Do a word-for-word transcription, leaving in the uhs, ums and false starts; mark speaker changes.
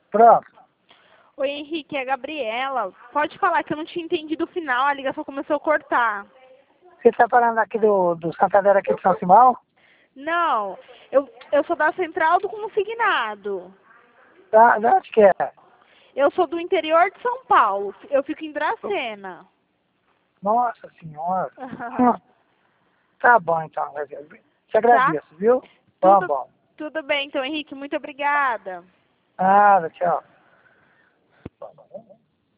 Speaker 1: Pronto.
Speaker 2: Oi, Henrique, é a Gabriela. Pode falar que eu não tinha entendido o final, a ligação começou a cortar.
Speaker 1: Você está falando aqui do, do Santander aqui de São Simão?
Speaker 2: Não, eu, eu sou da central do consignado.
Speaker 1: Da, da onde que é?
Speaker 2: Eu sou do interior de São Paulo. Eu fico em Dracena.
Speaker 1: Nossa senhora. Hum, tá bom então, Gabriela. Te agradeço, viu? Tá
Speaker 2: Tudo,
Speaker 1: bom.
Speaker 2: tudo bem, então, Henrique. Muito obrigada.
Speaker 1: Nada, tchau.